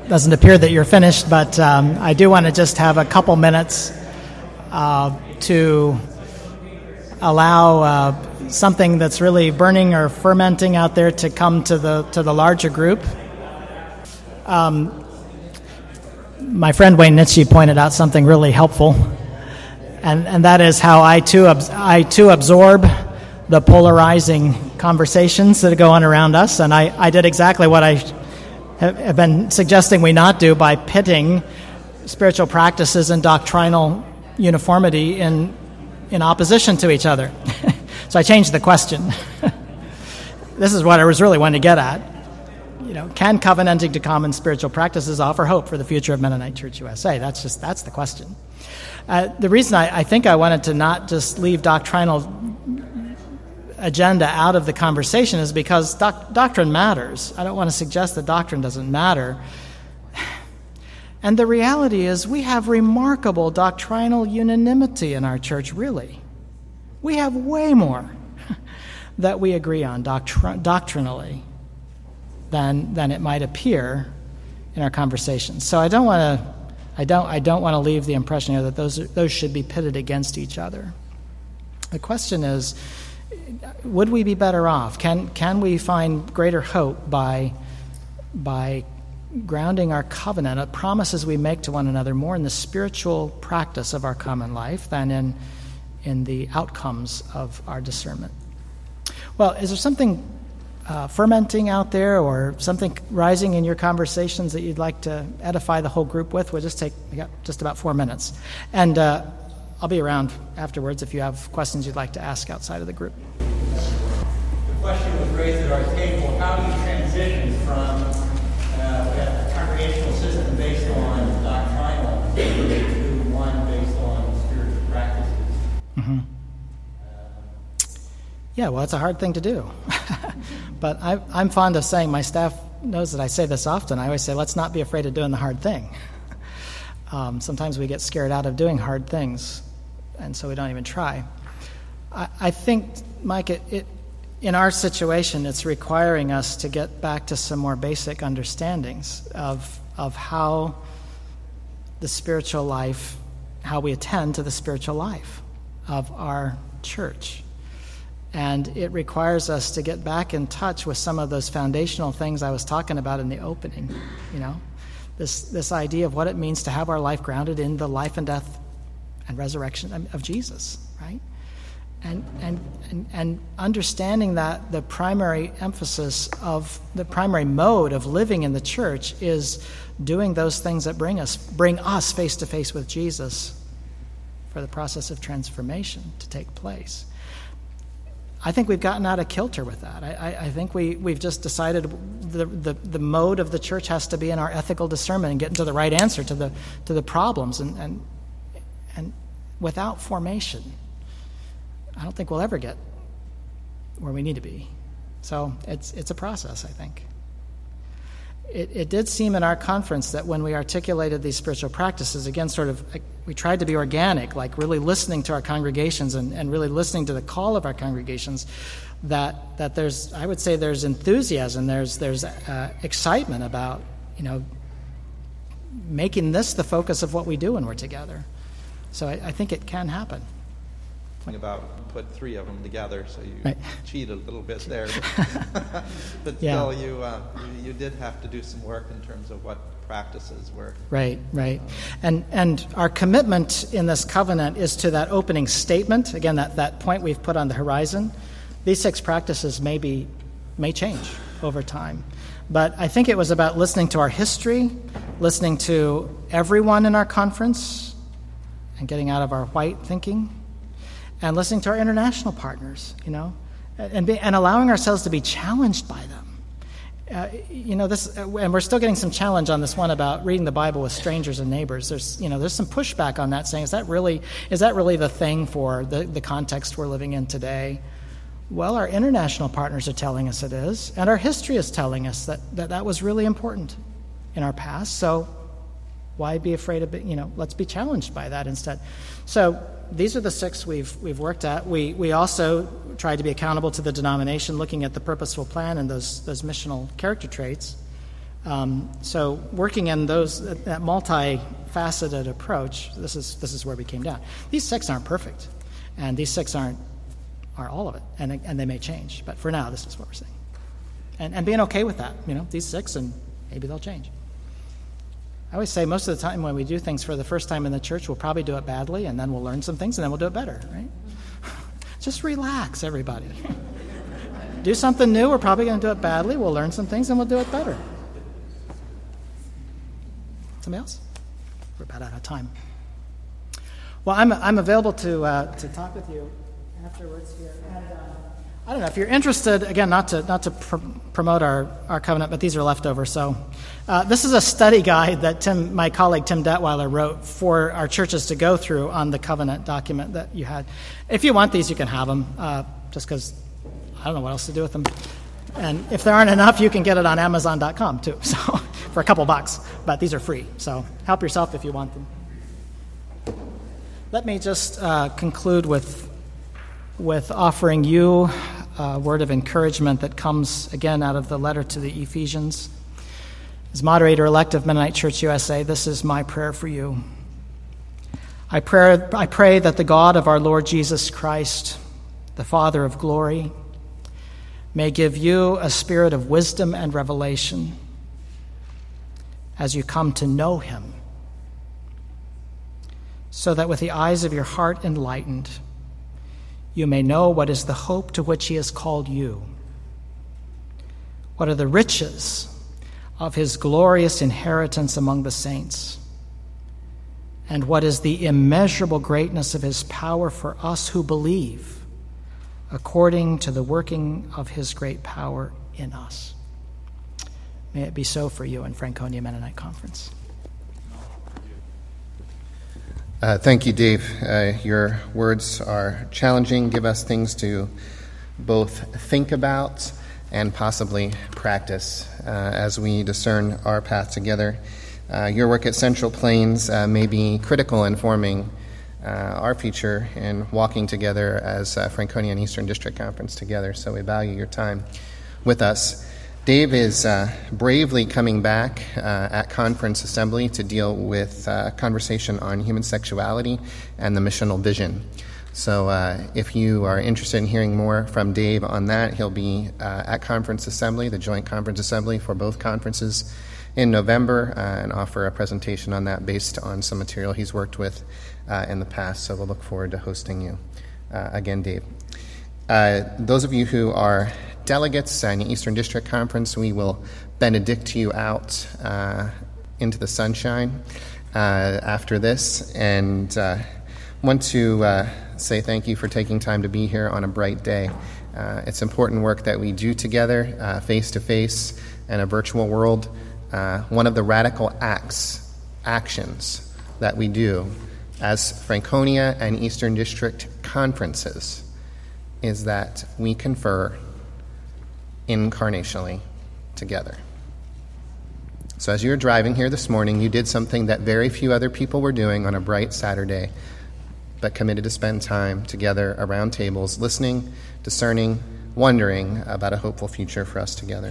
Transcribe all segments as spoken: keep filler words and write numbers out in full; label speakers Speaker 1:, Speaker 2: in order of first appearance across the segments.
Speaker 1: doesn't appear that you're finished, but um, I do want to just have a couple minutes uh, to allow uh, something that's really burning or fermenting out there to come to the to the larger group. Um, my friend Wayne Nietzsche pointed out something really helpful, and and that is how I too ab- I too absorb the polarizing conversations that go on around us, and I, I did exactly what I have been suggesting we not do by pitting spiritual practices and doctrinal uniformity in in opposition to each other. So I changed the question. This is what I was really wanting to get at. You know, can covenanting to common spiritual practices offer hope for the future of Mennonite Church U S A? That's just that's the question. Uh, the reason I, I think I wanted to not just leave doctrinal agenda out of the conversation is because doc- doctrine matters. I don't want to suggest that doctrine doesn't matter. And the reality is we have remarkable doctrinal unanimity in our church, really. We have way more that we agree on doctr- doctrinally than than it might appear in our conversations. So I don't want to I don't I don't want to leave the impression here that those those should be pitted against each other. The question is, would we be better off? Can can we find greater hope by by grounding our covenant, uh, promises we make to one another, more in the spiritual practice of our common life than in in the outcomes of our discernment? Well, is there something uh, fermenting out there, or something rising in your conversations that you'd like to edify the whole group with? We'll just take we got just about four minutes, and uh, I'll be around afterwards if you have questions you'd like to ask outside of the group.
Speaker 2: The question was raised at our table: how do you transition from uh, a congregational system based on doctrinal to one based on spiritual practices?
Speaker 1: Mm-hmm. Yeah, well, it's a hard thing to do. But I, I'm fond of saying, my staff knows that I say this often, I always say, let's not be afraid of doing the hard thing. Um, sometimes we get scared out of doing hard things, and so we don't even try. I, I think, Mike, it, it, in our situation, it's requiring us to get back to some more basic understandings of of how the spiritual life, how we attend to the spiritual life of our church. And it requires us to get back in touch with some of those foundational things I was talking about in the opening, you know, this this idea of what it means to have our life grounded in the life and death and resurrection of Jesus, right? And and and, and understanding that the primary emphasis of the primary mode of living in the church is doing those things that bring us bring us face to face with Jesus for the process of transformation to take place. I think we've gotten out of kilter with that. I, I, I think we, we've just decided the, the, the mode of the church has to be in our ethical discernment and getting to the right answer to the to the problems. And, and, and without formation, I don't think we'll ever get where we need to be. So it's it's a process, I think. It, it did seem in our conference that when we articulated these spiritual practices, again, sort of, we tried to be organic, like really listening to our congregations and, and really listening to the call of our congregations, that that there's, I would say there's enthusiasm, there's there's uh, excitement about, you know, making this the focus of what we do when we're together. So I, I think it can happen.
Speaker 3: About put three of them together, so you
Speaker 1: right.
Speaker 3: cheat a little bit there. But, but
Speaker 1: yeah.
Speaker 3: still, you, uh, you you did have to do some work in terms of what practices were.
Speaker 1: Right, right. And and our commitment in this covenant is to that opening statement. Again, that, that point we've put on the horizon. These six practices may be, may change over time. But I think it was about listening to our history, listening to everyone in our conference, and getting out of our white thinking, and listening to our international partners, you know, and be, and allowing ourselves to be challenged by them. Uh, you know, this, uh, and we're still getting some challenge on this one about reading the Bible with strangers and neighbors. There's, you know, there's some pushback on that, saying, is that really, is that really the thing for the, the context we're living in today? Well, our international partners are telling us it is, and our history is telling us that that, that was really important in our past. So why be afraid of it? You know, let's be challenged by that instead. So these are the six we've we've worked at. We we also tried to be accountable to the denomination, looking at the purposeful plan and those those missional character traits. Um, so working in those that multi-faceted approach, this is this is where we came down. These six aren't perfect, and these six aren't are all of it, and and they may change. But for now, this is what we're saying, and and being okay with that. You know, these six, and maybe they'll change. I always say most of the time when we do things for the first time in the church, we'll probably do it badly, and then we'll learn some things, and then we'll do it better, right? Just relax, everybody. Do something new, we're probably going to do it badly, we'll learn some things, and we'll do it better. Somebody else? We're about out of time. Well, I'm I'm available to uh, to talk with you afterwards here. And, uh, I don't know, if you're interested, again, not to not to pr- promote our, our covenant, but these are leftovers. So uh, this is a study guide that Tim, my colleague Tim Detweiler wrote for our churches to go through on the covenant document that you had. If you want these, you can have them, uh, just because I don't know what else to do with them. And if there aren't enough, you can get it on Amazon dot com, too, so for a couple bucks. But these are free, so help yourself if you want them. Let me just uh, conclude with with offering you a word of encouragement that comes, again, out of the letter to the Ephesians. As moderator-elect of Mennonite Church U S A, this is my prayer for you. I pray, I pray that the God of our Lord Jesus Christ, the Father of glory, may give you a spirit of wisdom and revelation as you come to know him, so that with the eyes of your heart enlightened, you may know what is the hope to which he has called you, what are the riches of his glorious inheritance among the saints, and what is the immeasurable greatness of his power for us who believe, according to the working of his great power in us. May it be so for you in Franconia Mennonite Conference.
Speaker 4: Uh, thank you, Dave. Uh, your words are challenging, give us things to both think about and possibly practice uh, as we discern our path together. Uh, your work at Central Plains uh, may be critical in forming uh, our future in walking together as uh, Franconia and Eastern District Conference together, so we value your time with us. Dave is uh, bravely coming back uh, at Conference Assembly to deal with uh, conversation on human sexuality and the missional vision. So uh, if you are interested in hearing more from Dave on that, he'll be uh, at Conference Assembly, the joint Conference Assembly for both conferences in November, uh, and offer a presentation on that based on some material he's worked with uh, in the past. So we'll look forward to hosting you uh, again, Dave. Uh, those of you who are delegates in the Eastern District Conference, we will benedict you out uh, into the sunshine uh, after this, and uh, want to uh, say thank you for taking time to be here on a bright day. Uh, it's important work that we do together, uh, face-to-face in a virtual world. Uh, one of the radical acts, actions that we do as Franconia and Eastern District Conferences is that we confer incarnationally together. So as you were driving here this morning, you did something that very few other people were doing on a bright Saturday, but committed to spend time together around tables, listening, discerning, wondering about a hopeful future for us together.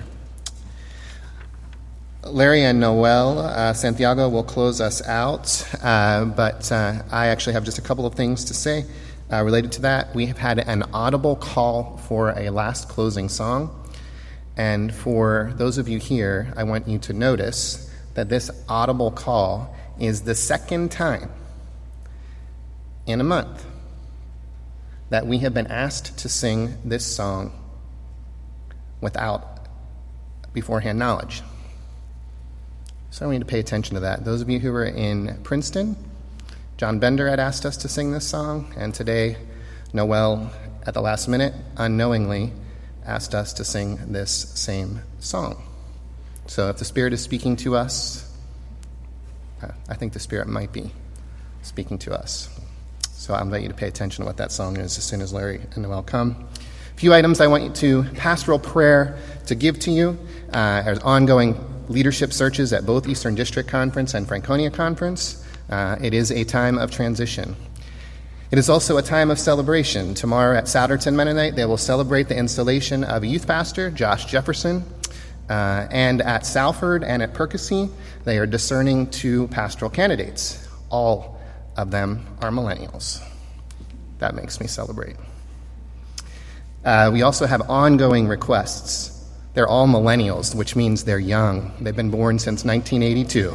Speaker 4: Larry and Noel uh, Santiago will close us out, uh, but uh, I actually have just a couple of things to say uh, related to that. We have had an audible call for a last closing song. And for those of you here, I want you to notice that this audible call is the second time in a month that we have been asked to sing this song without beforehand knowledge. So I want you to pay attention to that. Those of you who were in Princeton, John Bender had asked us to sing this song, and today Noel, at the last minute, unknowingly asked us to sing this same song. So if the Spirit is speaking to us, I think the Spirit might be speaking to us. So I invite you to pay attention to what that song is as soon as Larry and Noel come. A few items I want you to pastoral prayer to give to you. Uh, there's ongoing leadership searches at both Eastern District Conference and Franconia Conference. Uh, it is a time of transition. It is also a time of celebration. Tomorrow at Souderton Mennonite, they will celebrate the installation of a youth pastor, Josh Jefferson. Uh, and at Salford and at Percy, they are discerning two pastoral candidates. All of them are millennials. That makes me celebrate. Uh, we also have ongoing requests. They're all millennials, which means they're young. They've been born since nineteen eighty-two.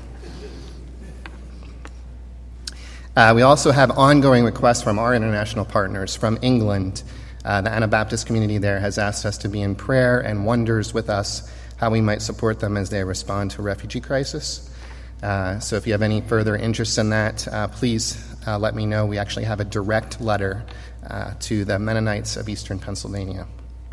Speaker 4: Uh, we also have ongoing requests from our international partners from England. Uh, the Anabaptist community there has asked us to be in prayer and wonders with us how we might support them as they respond to refugee crisis. Uh, so if you have any further interest in that, uh, please uh, let me know. We actually have a direct letter uh, to the Mennonites of Eastern Pennsylvania.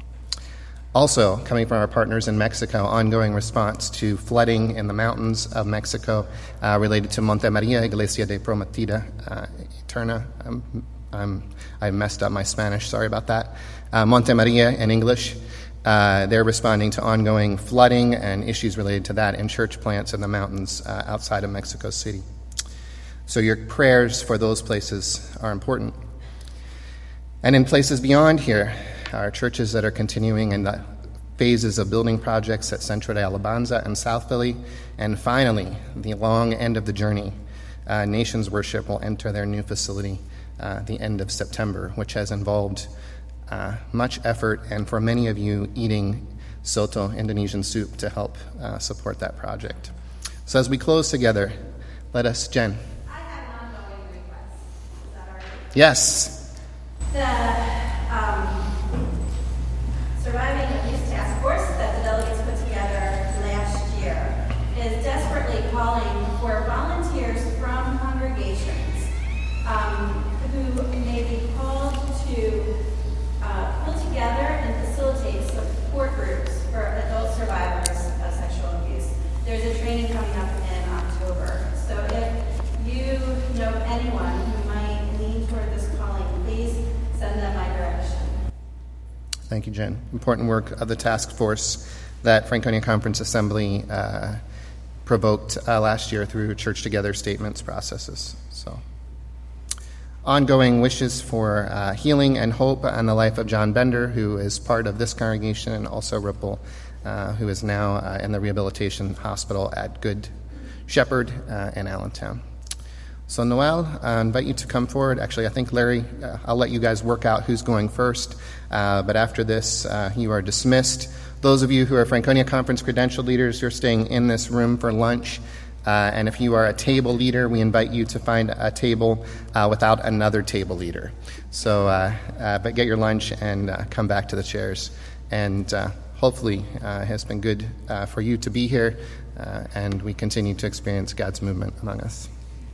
Speaker 4: Also, coming from our partners in Mexico, ongoing response to flooding in the mountains of Mexico uh, related to Monte Maria, Iglesia de Prometida uh, Eterna. I'm, I'm, I messed up my Spanish, sorry about that. Uh, Monte Maria in English. Uh, they're responding to ongoing flooding and issues related to that in church plants in the mountains uh, outside of Mexico City. So your prayers for those places are important. And in places beyond here, our churches that are continuing in the phases of building projects at Centro de Alabanza and South Philly. And finally, the long end of the journey, uh, Nations Worship will enter their new facility uh, the end of September, which has involved uh, much effort and for many of you eating soto, Indonesian soup, to help uh, support that project. So as we close together, let us, Jen.
Speaker 5: I have an ongoing request. Is that all right?
Speaker 4: Yes.
Speaker 5: The um, Surviving Abuse Task Force that the delegates put together last year is desperately calling for volunteers from congregations um, who may be called to uh, pull together and facilitate support groups for adult survivors of sexual abuse. There's a training coming up in October. So if you know anyone who might lean toward this calling, please send them my direction.
Speaker 4: Thank you, Jen. Important work of the task force that Franconia Conference Assembly uh, provoked uh, last year through Church Together statements processes. So, ongoing wishes for uh, healing and hope on the life of John Bender, who is part of this congregation, and also Ripple, uh, who is now uh, in the rehabilitation hospital at Good Shepherd uh, in Allentown. So, Noel, I invite you to come forward. Actually, I think, Larry, uh, I'll let you guys work out who's going first. Uh, but after this, uh, you are dismissed. Those of you who are Franconia Conference credentialed leaders, you're staying in this room for lunch. Uh, and if you are a table leader, we invite you to find a table uh, without another table leader. So, uh, uh, but get your lunch and uh, come back to the chairs. And uh, hopefully uh, it has been good uh, for you to be here, uh, and we continue to experience God's movement among us.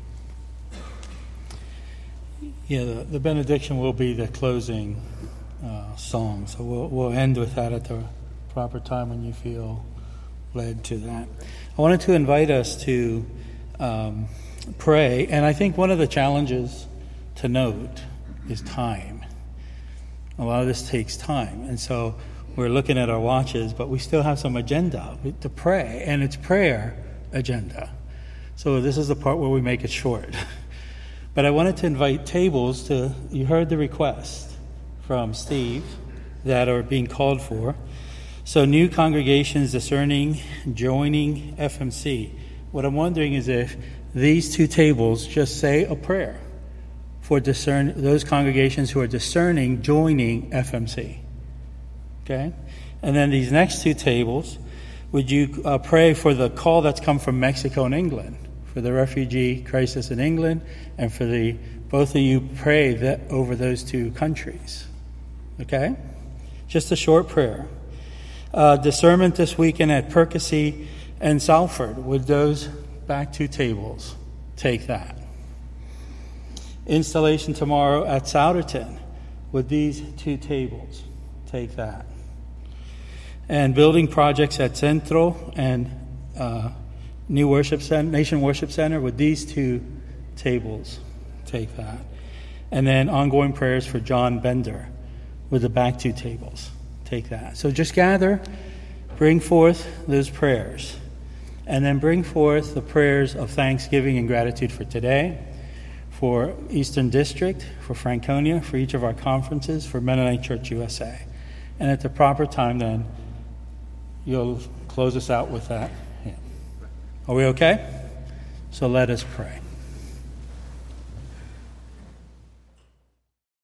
Speaker 6: Yeah, the, the benediction will be the closing uh, song, so we'll, we'll end with that at the proper time when you feel led to that. I wanted to invite us to um, pray, and I think one of the challenges to note is time. A lot of this takes time, and so we're looking at our watches, but we still have some agenda to pray, and it's prayer agenda. So this is the part where we make it short. But I wanted to invite tables to, you heard the request from Steve that are being called for. So new congregations discerning, joining F M C. What I'm wondering is if these two tables just say a prayer for discern those congregations who are discerning, joining F M C. Okay? And then these next two tables, would you uh, pray for the call that's come from Mexico and England, for the refugee crisis in England, and for the both of you pray that over those two countries. Okay? Just a short prayer. Uh, discernment this weekend at Percy and Salford. Would those back two tables take that? Installation tomorrow at Souderton. Would these two tables take that? And building projects at Centro and uh, New Worship Center, Nation Worship Center. Would these two tables take that? And then ongoing prayers for John Bender. Would the back two tables take that? So just gather, bring forth those prayers, and then bring forth the prayers of thanksgiving and gratitude for today, for Eastern District, for Franconia, for each of our conferences, for Mennonite Church U S A. And at the proper time then, you'll close us out with that hymn. Are we okay? So let us pray.